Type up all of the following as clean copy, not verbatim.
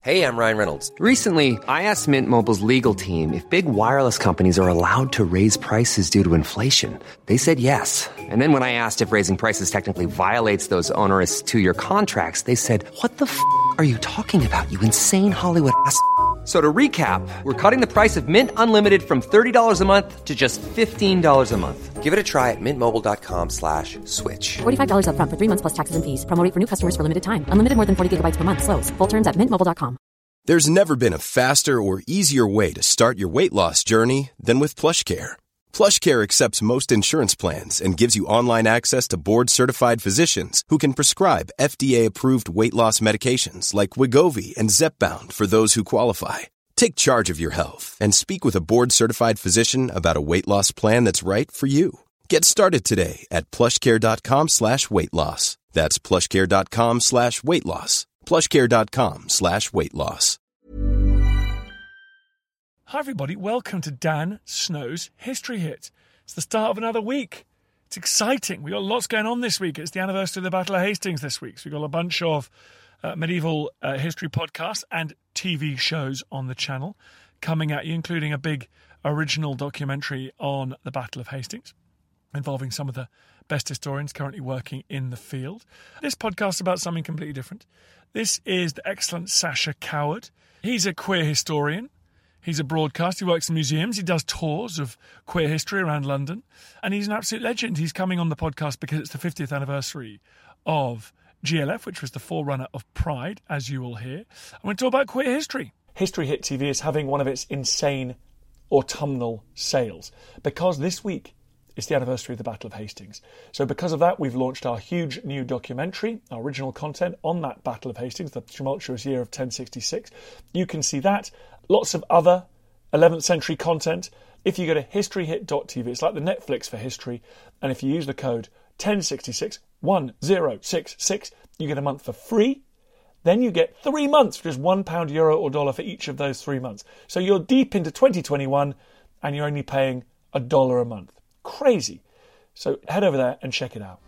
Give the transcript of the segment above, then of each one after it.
Hey, I'm Ryan Reynolds. Recently, I asked Mint Mobile's legal team if big wireless companies are allowed to raise prices due to inflation. They said yes. And then when I asked if raising prices technically violates those onerous two-year contracts, they said, "What the f*** are you talking about, you insane Hollywood ass?" So to recap, we're cutting the price of Mint Unlimited from $30 a month to just $15 a month. Give it a try at mintmobile.com/switch. $45 up front for 3 months plus taxes and fees. Promo rate for new customers for limited time. Unlimited more than 40 gigabytes per month. Slows full terms at mintmobile.com. There's never been a faster or easier way to start your weight loss journey than with PlushCare. PlushCare accepts most insurance plans and gives you online access to board-certified physicians who can prescribe FDA-approved weight loss medications like Wegovy and Zepbound for those who qualify. Take charge of your health and speak with a board-certified physician about a weight loss plan that's right for you. Get started today at plushcare.com/weight loss. That's plushcare.com/weight loss. plushcare.com/weight loss. Hi everybody, welcome to Dan Snow's History Hit. It's the start of another week. It's exciting. We've got lots going on this week. It's the anniversary of the Battle of Hastings this week. So we've got a bunch of medieval history podcasts and TV shows on the channel coming at you, including a big original documentary on the Battle of Hastings, involving some of the best historians currently working in the field. This podcast is about something completely different. This is the excellent Sacha Coward. He's a queer historian. He's a broadcaster. He works in museums. He does tours of queer history around London. And he's an absolute legend. He's coming on the podcast because it's the 50th anniversary of GLF, which was the forerunner of Pride, as you will hear. And we're talking about queer history. History Hit TV is having one of its insane autumnal sales because this week it's the anniversary of the Battle of Hastings. So because of that, we've launched our huge new documentary, our original content on that Battle of Hastings, the tumultuous year of 1066. You can see that. Lots of other 11th century content. If you go to historyhit.tv, it's like the Netflix for history. And if you use the code 1066, you get a month for free. Then you get 3 months for just £1, euro or dollar for each of those 3 months. So you're deep into 2021 and you're only paying $1 a month. Crazy. So head over there and check it out.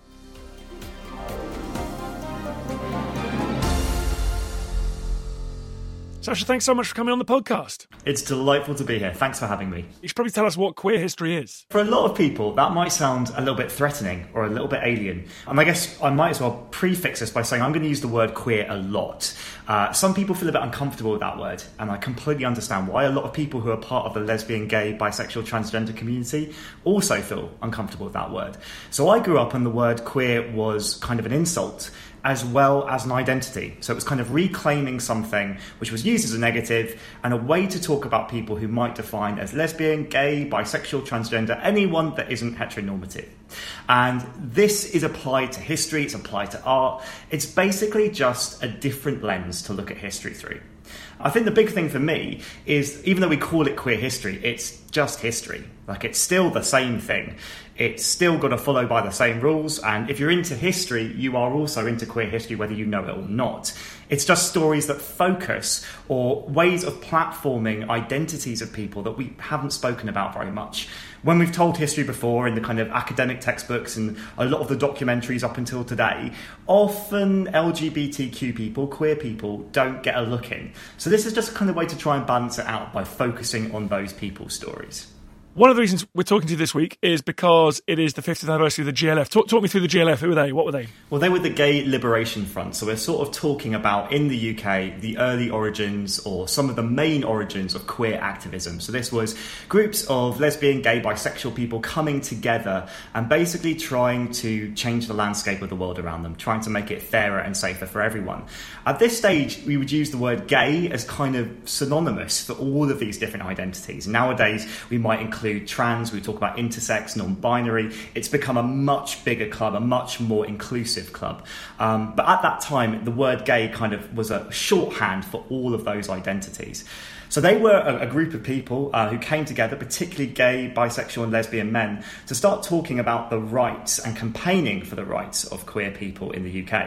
Sacha, thanks so much for coming on the podcast. It's delightful to be here. Thanks for having me. You should probably tell us what queer history is. For a lot of people, that might sound a little bit threatening or a little bit alien. And I guess I might as well prefix this by saying I'm going to use the word queer a lot. Some people feel a bit uncomfortable with that word, and I completely understand why. A lot of people who are part of the lesbian, gay, bisexual, transgender community also feel uncomfortable with that word. So I grew up and the word queer was kind of an insult, as well as an identity. So it was kind of reclaiming something which was used as a negative and a way to talk about people who might define as lesbian, gay, bisexual, transgender, anyone that isn't heteronormative. And this is applied to history, it's applied to art. It's basically just a different lens to look at history through. I think the big thing for me is, even though we call it queer history, it's just history. Like, it's still the same thing. It's still got to follow by the same rules. And if you're into history, you are also into queer history, whether you know it or not. It's just stories that focus or ways of platforming identities of people that we haven't spoken about very much. When we've told history before in the kind of academic textbooks and a lot of the documentaries up until today, often LGBTQ people, queer people, don't get a look in. So this is just a kind of way to try and balance it out by focusing on those people's stories. One of the reasons we're talking to you this week is because it is the 50th anniversary of the GLF. Talk me through the GLF. Who were they? What were they? Well, they were the Gay Liberation Front. So we're sort of talking about, in the UK, the early origins or some of the main origins of queer activism. So this was groups of lesbian, gay, bisexual people coming together and basically trying to change the landscape of the world around them, trying to make it fairer and safer for everyone. At this stage, we would use the word gay as kind of synonymous for all of these different identities. Nowadays, we might include trans, we talk about intersex, non-binary. It's become a much bigger club, a much more inclusive club. But at that time, the word gay kind of was a shorthand for all of those identities. So they were a group of people who came together, particularly gay, bisexual and lesbian men, to start talking about the rights and campaigning for the rights of queer people in the UK.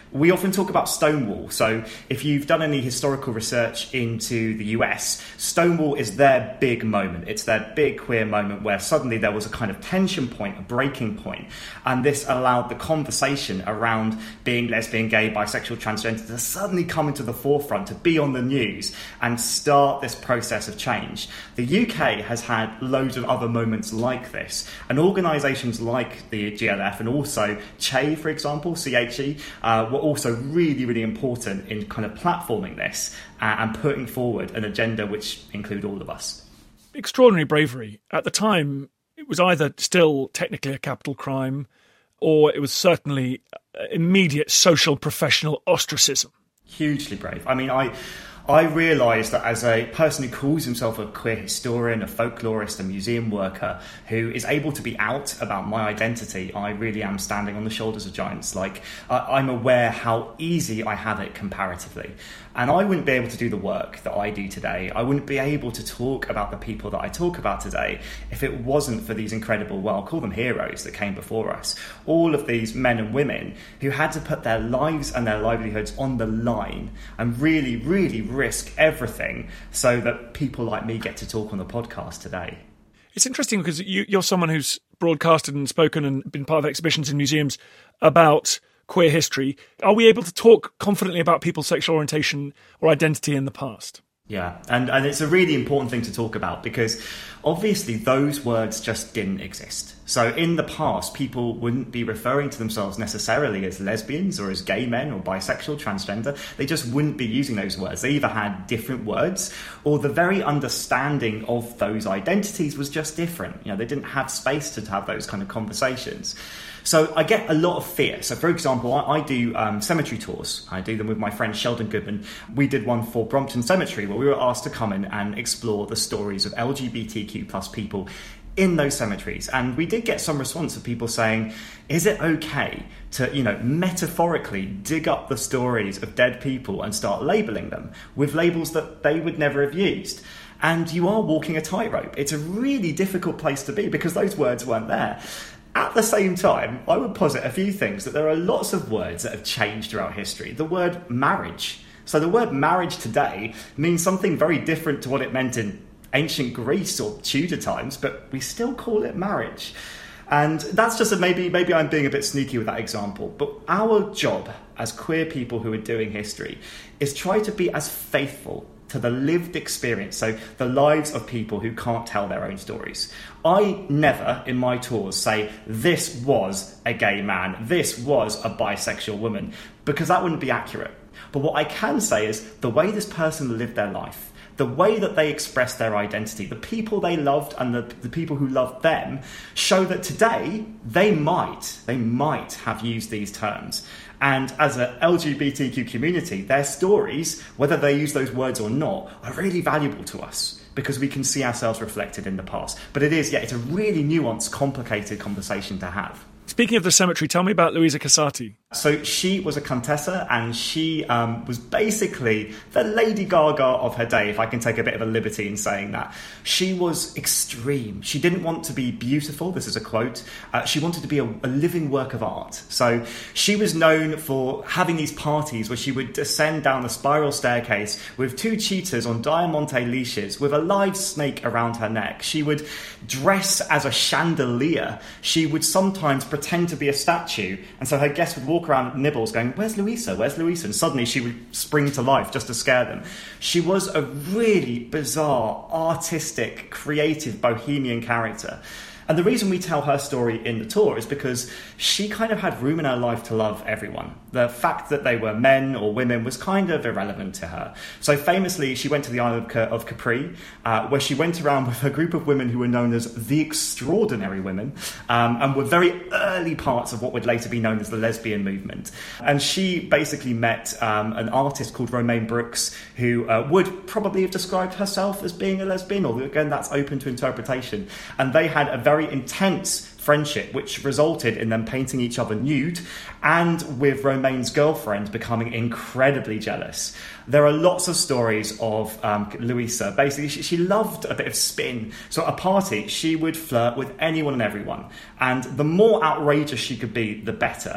We often talk about Stonewall. So if you've done any historical research into the US, Stonewall is their big moment. It's their big queer moment where suddenly there was a kind of tension point, a breaking point. And this allowed the conversation around being lesbian, gay, bisexual, transgender to suddenly come into the forefront, to be on the news and start this process of change. The UK has had loads of other moments like this. And organisations like the GLF and also CHE, for example, CHE, were also really, really important in kind of platforming this and putting forward an agenda which include all of us. Extraordinary bravery. At the time, it was either still technically a capital crime or it was certainly immediate social professional ostracism. Hugely brave. I mean, I realise that as a person who calls himself a queer historian, a folklorist, a museum worker, who is able to be out about my identity, I really am standing on the shoulders of giants. Like, I'm aware how easy I have it comparatively. And I wouldn't be able to do the work that I do today. I wouldn't be able to talk about the people that I talk about today if it wasn't for these incredible, well, I'll call them heroes that came before us. All of these men and women who had to put their lives and their livelihoods on the line and really, really risk everything so that people like me get to talk on the podcast today. It's interesting because you're someone who's broadcasted and spoken and been part of exhibitions in museums about queer history. Are we able to talk confidently about people's sexual orientation or identity in the past? Yeah, and it's a really important thing to talk about because obviously those words just didn't exist. So in the past, people wouldn't be referring to themselves necessarily as lesbians or as gay men or bisexual, transgender. They just wouldn't be using those words. They either had different words or the very understanding of those identities was just different. You know, they didn't have space to have those kind of conversations. So I get a lot of fear. So, for example, I do cemetery tours. I do them with my friend Sheldon Goodman. We did one for Brompton Cemetery where we were asked to come in and explore the stories of LGBTQ plus people in those cemeteries. And we did get some response of people saying, is it okay to, metaphorically dig up the stories of dead people and start labelling them with labels that they would never have used? And you are walking a tightrope. It's a really difficult place to be because those words weren't there. At the same time, I would posit a few things, that there are lots of words that have changed throughout history. The word marriage. So the word marriage today means something very different to what it meant in ancient Greece or Tudor times, but we still call it marriage. And that's just maybe I'm being a bit sneaky with that example, but our job as queer people who are doing history is try to be as faithful to the lived experience, so the lives of people who can't tell their own stories. I never, in my tours, say, this was a gay man, this was a bisexual woman, because that wouldn't be accurate. But what I can say is the way this person lived their life, the way that they expressed their identity, the people they loved and the people who loved them, show that today they might have used these terms. And as an LGBTQ community, their stories, whether they use those words or not, are really valuable to us because we can see ourselves reflected in the past. But it's a really nuanced, complicated conversation to have. Speaking of the cemetery, tell me about Luisa Casati. So she was a Contessa and she was basically the Lady Gaga of her day, if I can take a bit of a liberty in saying that. She was extreme. She didn't want to be beautiful, this is a quote. She wanted to be a living work of art. So she was known for having these parties where she would descend down a spiral staircase with two cheetahs on diamante leashes with a live snake around her neck. She would dress as a chandelier. She would sometimes pretend to be a statue, and so her guests would walk around Nibbles going, where's Luisa? Where's Luisa? And suddenly she would spring to life just to scare them. She was a really bizarre, artistic, creative, bohemian character. And the reason we tell her story in the tour is because she kind of had room in her life to love everyone. The fact that they were men or women was kind of irrelevant to her. So famously, she went to the island of Capri, where she went around with a group of women who were known as the Extraordinary Women, and were very early parts of what would later be known as the lesbian movement. And she basically met an artist called Romaine Brooks, who would probably have described herself as being a lesbian, although again, that's open to interpretation. And they had a very intense friendship, which resulted in them painting each other nude, and with Romaine's girlfriend becoming incredibly jealous. There are lots of stories of Luisa. Basically, she loved a bit of spin. So at a party, she would flirt with anyone and everyone. And the more outrageous she could be, the better.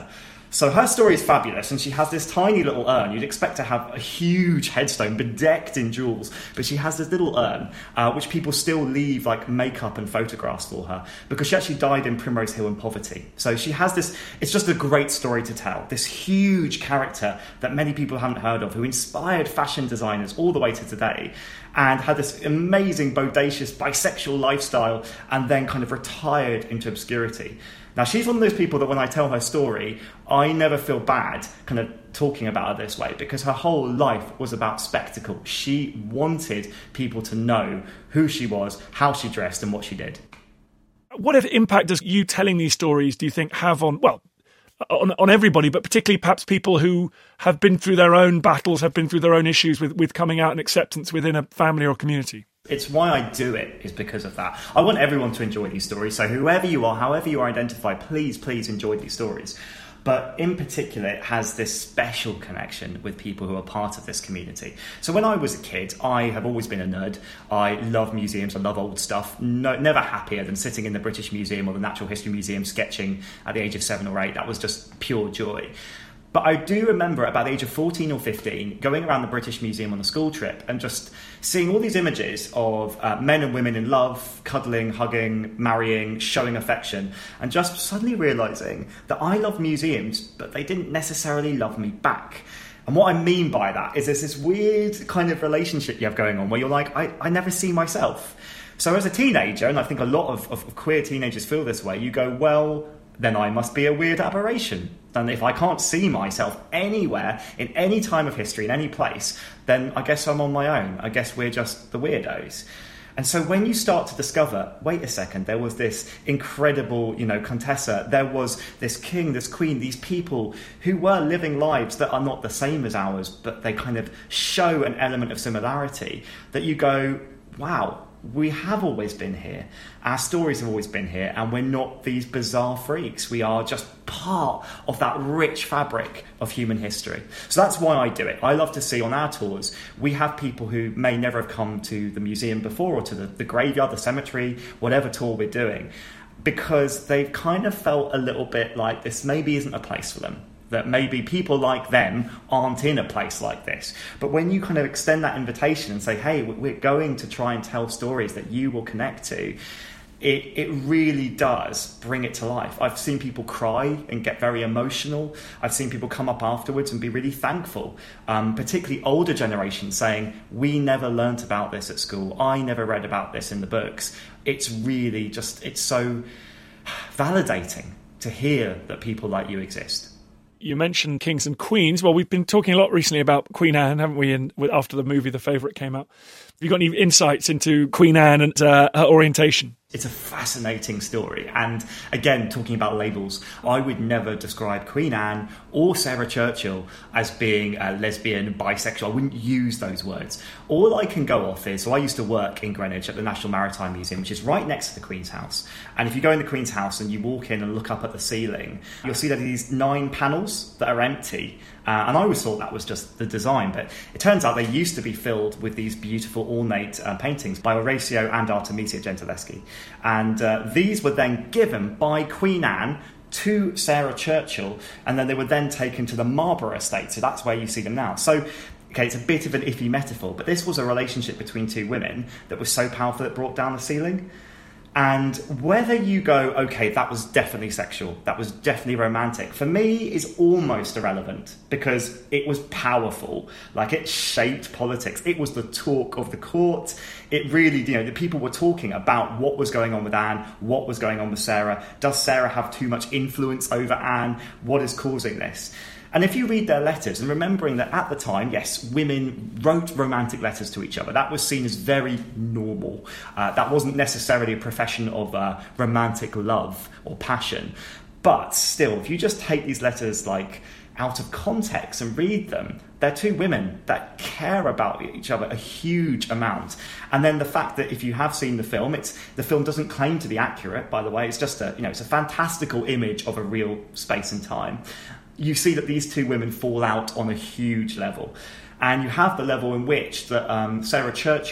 So her story is fabulous, and she has this tiny little urn. You'd expect to have a huge headstone bedecked in jewels, but she has this little urn, which people still leave like makeup and photographs for her, because she actually died in Primrose Hill in poverty. So she has this, it's just a great story to tell. This huge character that many people haven't heard of, who inspired fashion designers all the way to today, and had this amazing, bodacious, bisexual lifestyle, and then kind of retired into obscurity. Now, she's one of those people that when I tell her story, I never feel bad kind of talking about her this way, because her whole life was about spectacle. She wanted people to know who she was, how she dressed, and what she did. What impact does you telling these stories, do you think, have on everybody, but particularly perhaps people who have been through their own battles, have been through their own issues with coming out and acceptance within a family or community? It's why I do it, is because of that. I want everyone to enjoy these stories. So whoever you are, however you identify, please enjoy these stories. But in particular, it has this special connection with people who are part of this community. So when I was a kid, I have always been a nerd. I love museums, I love old stuff. Never happier than sitting in the British Museum or the Natural History Museum sketching at the age of 7 or 8. That was just pure joy. But I do remember about the age of 14 or 15 going around the British Museum on a school trip and just seeing all these images of men and women in love, cuddling, hugging, marrying, showing affection, and just suddenly realising that I love museums, but they didn't necessarily love me back. And what I mean by that is there's this weird kind of relationship you have going on where you're like, I never see myself. So as a teenager, and I think a lot of queer teenagers feel this way, you go, well, then I must be a weird aberration. And if I can't see myself anywhere, in any time of history, in any place, then I guess I'm on my own. I guess we're just the weirdos. And so when you start to discover, wait a second, there was this incredible, Contessa, there was this king, this queen, these people who were living lives that are not the same as ours, but they kind of show an element of similarity, that you go, wow, we have always been here. Our stories have always been here, and we're not these bizarre freaks. We are just part of that rich fabric of human history. So that's why I do it. I love to see on our tours, we have people who may never have come to the museum before, or to the graveyard, the cemetery, whatever tour we're doing, because they've kind of felt a little bit like this maybe isn't a place for them. That maybe people like them aren't in a place like this. But when you kind of extend that invitation and say, hey, we're going to try and tell stories that you will connect to, it really does bring it to life. I've seen people cry and get very emotional. I've seen people come up afterwards and be really thankful, particularly older generations saying, we never learnt about this at school. I never read about this in the books. It's really just, it's so validating to hear that people like you exist. You mentioned kings and queens. Well, we've been talking a lot recently about Queen Anne, haven't we? After the movie The Favourite came out. Have you got any insights into Queen Anne and her orientation? It's a fascinating story. And again, talking about labels, I would never describe Queen Anne or Sarah Churchill as being a lesbian, bisexual. I wouldn't use those words. All I can go off is, so I used to work in Greenwich at the National Maritime Museum, which is right next to the Queen's House. And if you go in the Queen's House and you walk in and look up at the ceiling, you'll see that these 9 panels that are empty. And I always thought that was just the design, but it turns out they used to be filled with these beautiful ornate paintings by Orazio and Artemisia Gentileschi. And these were then given by Queen Anne to Sarah Churchill, and then they were then taken to the Marlborough estate. So that's where you see them now. So, okay, it's a bit of an iffy metaphor, but this was a relationship between 2 women that was so powerful it brought down the ceiling. And whether you go, okay, that was definitely sexual, that was definitely romantic, for me is almost irrelevant, because it was powerful. Like, it shaped politics. It was the talk of the court. It really, the people were talking about what was going on with Anne, what was going on with Sarah. Does Sarah have too much influence over Anne? What is causing this? And if you read their letters, and remembering that at the time, yes, women wrote romantic letters to each other. That was seen as very normal. That wasn't necessarily a profession of romantic love or passion. But still, if you just take these letters out of context and read them, they're 2 women that care about each other a huge amount. And then the fact that if you have seen the film, the film doesn't claim to be accurate, by the way. It's just it's a fantastical image of a real space and time. You see that these 2 women fall out on a huge level. And you have the level in which Sarah Churchill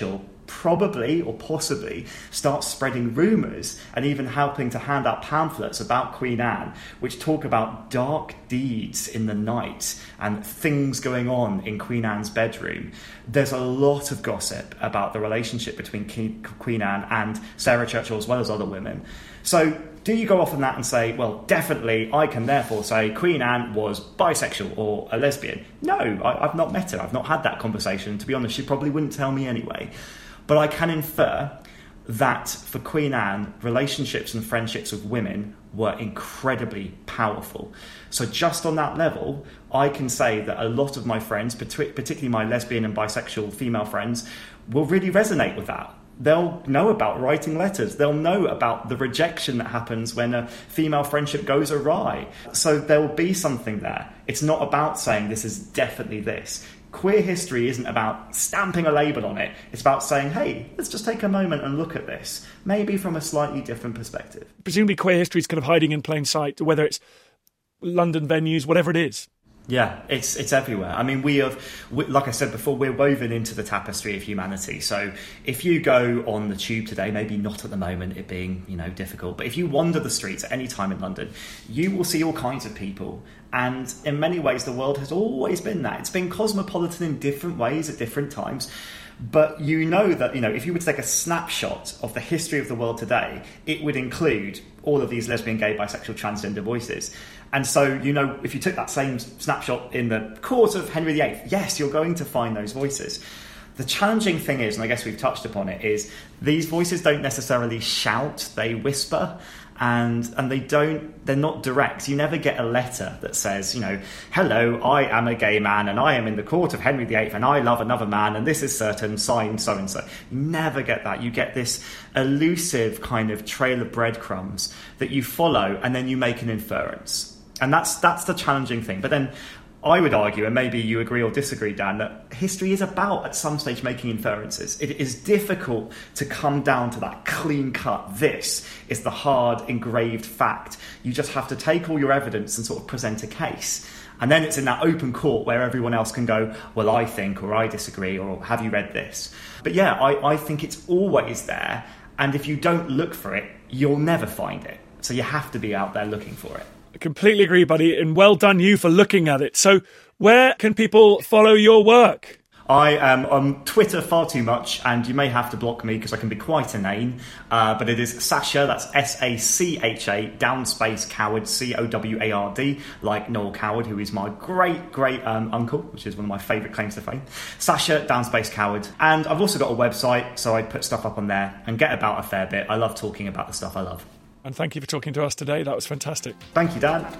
probably or possibly start spreading rumours and even helping to hand out pamphlets about Queen Anne, which talk about dark deeds in the night and things going on in Queen Anne's bedroom. There's a lot of gossip about the relationship between Queen Anne and Sarah Churchill, as well as other women. So do you go off on that and say, well, definitely I can therefore say Queen Anne was bisexual or a lesbian? No, I've not met her. I've not had that conversation. To be honest, she probably wouldn't tell me anyway. But I can infer that for Queen Anne, relationships and friendships with women were incredibly powerful. So just on that level, I can say that a lot of my friends, particularly my lesbian and bisexual female friends, will really resonate with that. They'll know about writing letters. They'll know about the rejection that happens when a female friendship goes awry. So there will be something there. It's not about saying this is definitely this. Queer history isn't about stamping a label on it. It's about saying, hey, let's just take a moment and look at this, maybe from a slightly different perspective. Presumably queer history is kind of hiding in plain sight, whether it's London venues, whatever it is. Yeah, it's everywhere. I mean, like I said before, we're woven into the tapestry of humanity. So if you go on the tube today, maybe not at the moment, it being, difficult, but if you wander the streets at any time in London, you will see all kinds of people. And in many ways, the world has always been that. It's been cosmopolitan in different ways at different times. But you know that, if you were to take a snapshot of the history of the world today, it would include all of these lesbian, gay, bisexual, transgender voices. And so, if you took that same snapshot in the court of Henry VIII, yes, you're going to find those voices. The challenging thing is, and I guess we've touched upon it, is these voices don't necessarily shout, they whisper. And they're not direct. You never get a letter that says, hello, I am a gay man and I am in the court of Henry VIII and I love another man and this is certain, signed so-and-so. You never get that. You get this elusive kind of trail of breadcrumbs that you follow and then you make an inference. And that's the challenging thing. But then I would argue, and maybe you agree or disagree, Dan, that history is about, at some stage, making inferences. It is difficult to come down to that clean cut. This is the hard, engraved fact. You just have to take all your evidence and sort of present a case. And then it's in that open court where everyone else can go, well, I think, or I disagree, or have you read this? But yeah, I think it's always there. And if you don't look for it, you'll never find it. So you have to be out there looking for it. I completely agree, buddy, and well done you for looking at it. So where can people follow your work? I am on Twitter far too much, and you may have to block me because I can be quite inane, but it is Sacha, that's S-A-C-H-A, downspace Coward, C-O-W-A-R-D, like Noel Coward, who is my great uncle, which is one of my favourite claims to fame. Sacha, downspace Coward. And I've also got a website, so I put stuff up on there and get about a fair bit. I love talking about the stuff I love. And thank you for talking to us today. That was fantastic. Thank you, Dan.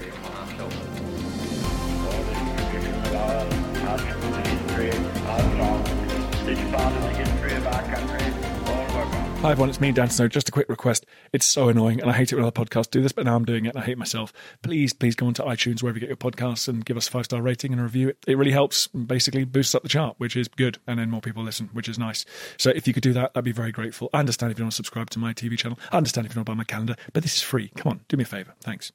Hi everyone, it's me, Dan Snow. Just a quick request. It's so annoying, and I hate it when other podcasts do this, but now I'm doing it, and I hate myself. Please go onto iTunes, wherever you get your podcasts, and give us a 5-star rating and a review. It really helps, basically boosts up the chart, which is good, and then more people listen, which is nice. So if you could do that, I'd be very grateful. I understand if you don't want to subscribe to my TV channel. I understand if you don't buy my calendar, but this is free. Come on, do me a favour. Thanks.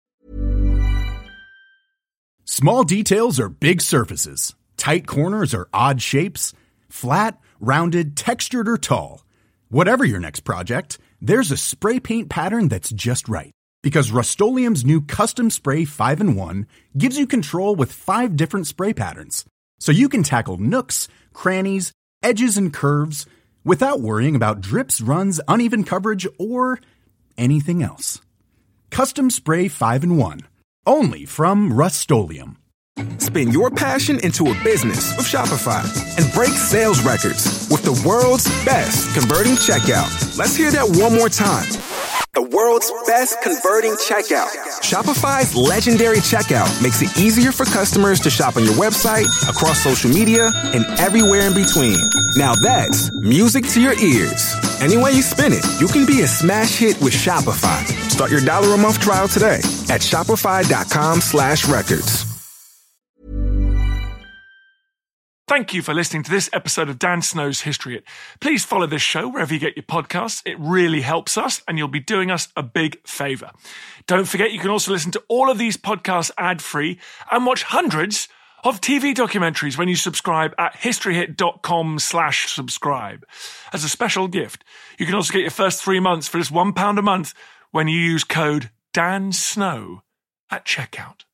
Small details are big surfaces. Tight corners are odd shapes. Flat, rounded, textured, or tall. Whatever your next project, there's a spray paint pattern that's just right. Because Rust-Oleum's new Custom Spray 5-in-1 gives you control with 5 different spray patterns. So you can tackle nooks, crannies, edges, and curves without worrying about drips, runs, uneven coverage, or anything else. Custom Spray 5-in-1. Only from Rust-Oleum. Spin your passion into a business with Shopify and break sales records with the world's best converting checkout. Let's hear that one more time. The world's best converting checkout. Shopify's legendary checkout makes it easier for customers to shop on your website, across social media, and everywhere in between. Now that's music to your ears. Any way you spin it, you can be a smash hit with Shopify. Start your $1 a month trial today at shopify.com/records. Thank you for listening to this episode of Dan Snow's History Hit. Please follow this show wherever you get your podcasts. It really helps us, and you'll be doing us a big favour. Don't forget, you can also listen to all of these podcasts ad-free and watch hundreds of TV documentaries when you subscribe at historyhit.com/subscribe. As a special gift, you can also get your first 3 months for just £1 a month when you use code DANSNOW at checkout.